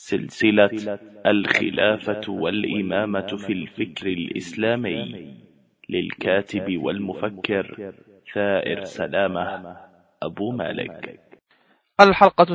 سلسلة الخلافة والإمامة في الفكر الإسلامي للكاتب والمفكر ثائر سلامة أبو مالك. الحلقة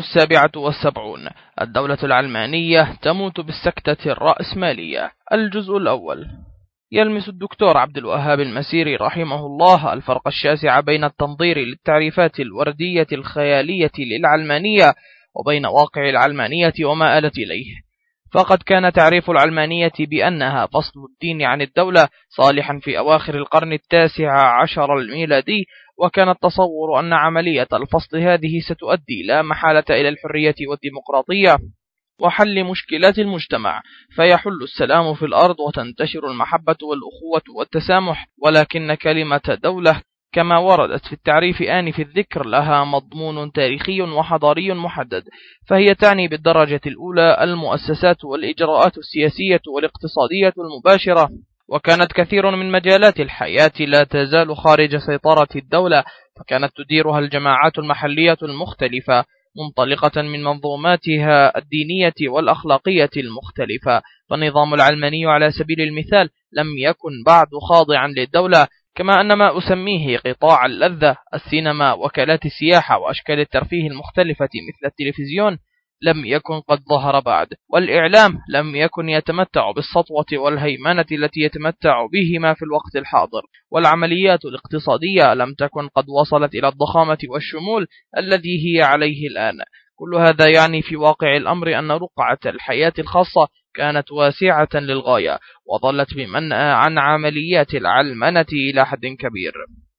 77. الدولة العلمانية تموت بالسكتة الرأسمالية. الجزء الأول. يلمس الدكتور عبد الوهاب المسيري رحمه الله الفرق الشاسع بين التنظير للتعريفات الوردية الخيالية للعلمانية وبين واقع العلمانية وما آلت إليه. فقد كان تعريف العلمانية بأنها فصل الدين عن الدولة صالحا في أواخر القرن 19 الميلادي، وكان التصور أن عملية الفصل هذه ستؤدي لا محالة إلى الحرية والديمقراطية وحل مشكلات المجتمع، فيحل السلام في الأرض وتنتشر المحبة والأخوة والتسامح. ولكن كلمة دولة كما وردت في التعريف آنف الذكر لها مضمون تاريخي وحضاري محدد، فهي تعني بالدرجة الأولى المؤسسات والإجراءات السياسية والاقتصادية المباشرة، وكانت كثير من مجالات الحياة لا تزال خارج سيطرة الدولة، فكانت تديرها الجماعات المحلية المختلفة منطلقة من منظوماتها الدينية والأخلاقية المختلفة. فالنظام العلماني على سبيل المثال لم يكن بعد خاضعا للدولة، كما أن ما أسميه قطاع اللذة، السينما، وكالات السياحة، وأشكال الترفيه المختلفة مثل التلفزيون لم يكن قد ظهر بعد، والإعلام لم يكن يتمتع بالسطوة والهيمنة التي يتمتع بهما في الوقت الحاضر، والعمليات الاقتصادية لم تكن قد وصلت إلى الضخامة والشمول الذي هي عليه الآن. كل هذا يعني في واقع الأمر أن رقعة الحياة الخاصة كانت واسعة للغاية، وظلت بمنأى عن عمليات العلمنة إلى حد كبير.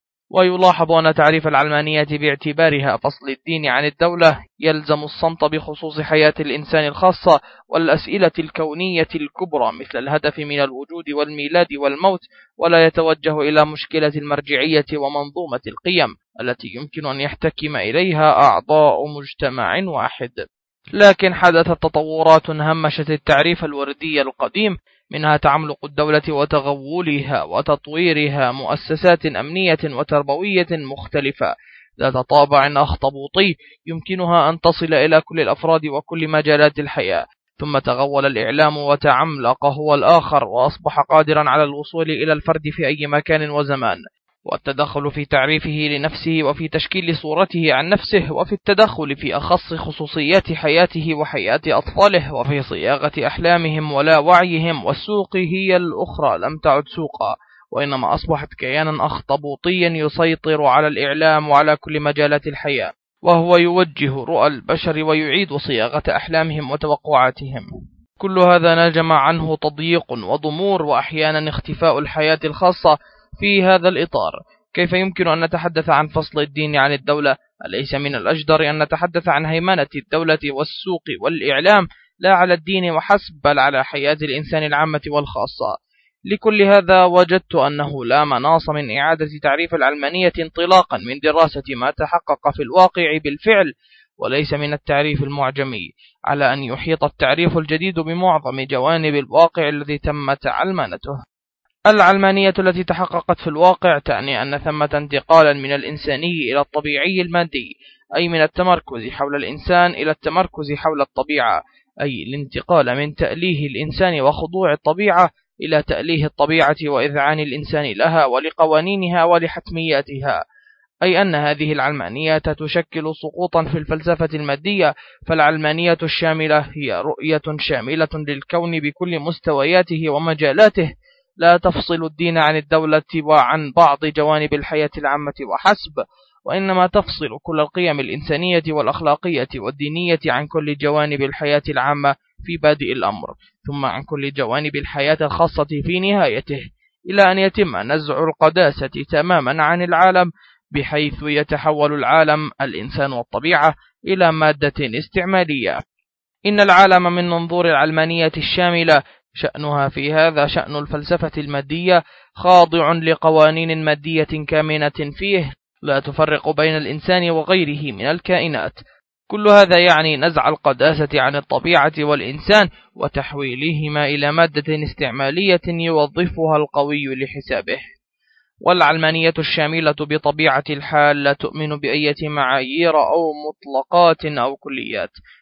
ويلاحظ أن تعريف العلمانية باعتبارها فصل الدين عن الدولة يلزم الصمت بخصوص حياة الإنسان الخاصة والأسئلة الكونية الكبرى مثل الهدف من الوجود والميلاد والموت، ولا يتوجه إلى مشكلة المرجعية ومنظومة القيم التي يمكن أن يحتكم إليها أعضاء مجتمع واحد. لكن حدثت تطورات همشت التعريف الوردي القديم، منها تعملق الدولة وتغولها وتطويرها مؤسسات أمنية وتربوية مختلفة ذات طابع أخطبوطي يمكنها أن تصل إلى كل الأفراد وكل مجالات الحياة. ثم تغول الإعلام وتعملق هو الآخر وأصبح قادرا على الوصول إلى الفرد في أي مكان وزمان، والتدخل في تعريفه لنفسه وفي تشكيل صورته عن نفسه وفي التدخل في أخص خصوصيات حياته وحياة أطفاله وفي صياغة أحلامهم ولا وعيهم. والسوق هي الأخرى لم تعد سوقا، وإنما أصبحت كيانا أخطبوطيا يسيطر على الإعلام وعلى كل مجالات الحياة، وهو يوجه رؤى البشر ويعيد صياغة أحلامهم وتوقعاتهم. كل هذا نجم عنه تضييق وضمور وأحيانا اختفاء الحياة الخاصة. في هذا الإطار كيف يمكن أن نتحدث عن فصل الدين عن الدولة؟ أليس من الأجدر أن نتحدث عن هيمنة الدولة والسوق والإعلام لا على الدين وحسب بل على حياة الإنسان العامة والخاصة؟ لكل هذا وجدت أنه لا مناص من إعادة تعريف العلمانية انطلاقا من دراسة ما تحقق في الواقع بالفعل، وليس من التعريف المعجمي، على أن يحيط التعريف الجديد بمعظم جوانب الواقع الذي تمت علمانته. العلمانية التي تحققت في الواقع تعني أن ثمة انتقالا من الإنساني إلى الطبيعي المادي، أي من التمركز حول الإنسان إلى التمركز حول الطبيعة، أي الانتقال من تأليه الإنسان وخضوع الطبيعة إلى تأليه الطبيعة وإذعان الإنسان لها ولقوانينها ولحتمياتها، أي أن هذه العلمانية تشكل سقوطا في الفلسفة المادية. فالعلمانية الشاملة هي رؤية شاملة للكون بكل مستوياته ومجالاته، لا تفصل الدين عن الدولة وعن بعض جوانب الحياة العامة وحسب، وإنما تفصل كل القيم الإنسانية والأخلاقية والدينية عن كل جوانب الحياة العامة في بادئ الأمر، ثم عن كل جوانب الحياة الخاصة في نهايته، إلى أن يتم نزع القداسة تماما عن العالم، بحيث يتحول العالم الإنسان والطبيعة إلى مادة استعمالية. إن العالم من منظور العلمانية الشاملة شأنها في هذا شأن الفلسفة المادية، خاضع لقوانين مادية كامنة فيه لا تفرق بين الإنسان وغيره من الكائنات. كل هذا يعني نزع القداسة عن الطبيعة والإنسان وتحويلهما إلى مادة استعمالية يوظفها القوي لحسابه. والعلمانية الشاملة بطبيعة الحال لا تؤمن بأية معايير أو مطلقات أو كليات،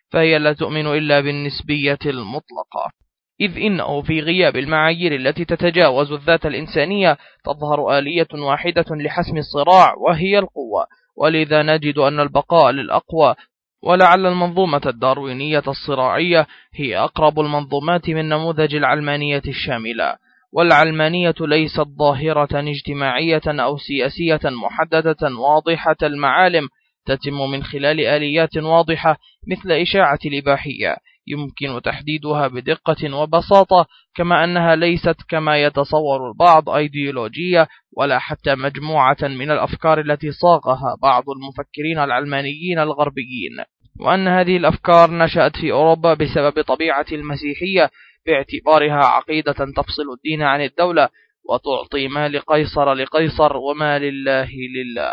فهي لا تؤمن إلا بالنسبية المطلقة، إذ إنه في غياب المعايير التي تتجاوز الذات الإنسانية تظهر آلية واحدة لحسم الصراع وهي القوة، ولذا نجد أن البقاء للأقوى. ولعل المنظومة الداروينية الصراعية هي أقرب المنظومات من نموذج العلمانية الشاملة. والعلمانية ليست ظاهرة اجتماعية أو سياسية محددة واضحة المعالم تتم من خلال آليات واضحة مثل إشاعة الإباحية يمكن تحديدها بدقة وبساطة، كما أنها ليست كما يتصور البعض أيديولوجية ولا حتى مجموعة من الأفكار التي صاغها بعض المفكرين العلمانيين الغربيين، وأن هذه الأفكار نشأت في أوروبا بسبب طبيعة المسيحية باعتبارها عقيدة تفصل الدين عن الدولة وتعطي ما لقيصر لقيصر وما لله لله.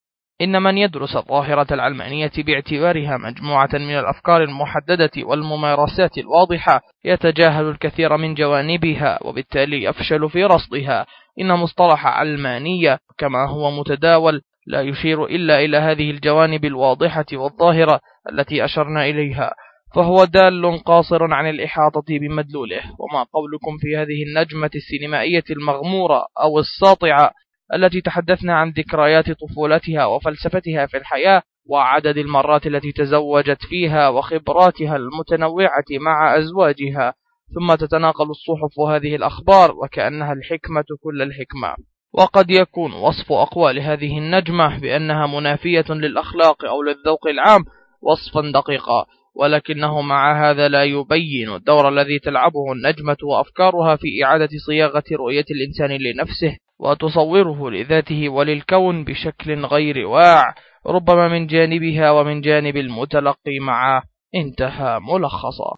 إن من يدرس الظاهرة العلمانية باعتبارها مجموعة من الأفكار المحددة والممارسات الواضحة يتجاهل الكثير من جوانبها، وبالتالي يفشل في رصدها. إن مصطلح علمانية كما هو متداول لا يشير إلا إلى هذه الجوانب الواضحة والظاهرة التي أشرنا إليها، فهو دال قاصر عن الإحاطة بمدلوله. وما قولكم في هذه النجمة السينمائية المغمورة أو الساطعة التي تحدثنا عن ذكريات طفولتها وفلسفتها في الحياة وعدد المرات التي تزوجت فيها وخبراتها المتنوعة مع أزواجها، ثم تتناقل الصحف هذه الأخبار وكأنها الحكمة كل الحكمة؟ وقد يكون وصف أقوال هذه النجمة بأنها منافية للأخلاق أو للذوق العام وصفا دقيقا، ولكنه مع هذا لا يبين الدور الذي تلعبه النجمة وأفكارها في إعادة صياغة رؤية الإنسان لنفسه وتصوره لذاته وللكون بشكل غير واع، ربما من جانبها ومن جانب المتلقي معه. انتهى ملخصا.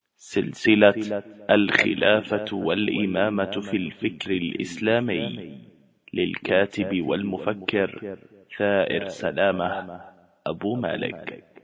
سلسلة الخلافة والإمامة في الفكر الإسلامي للكاتب والمفكر ثائر سلامة أبو مالك.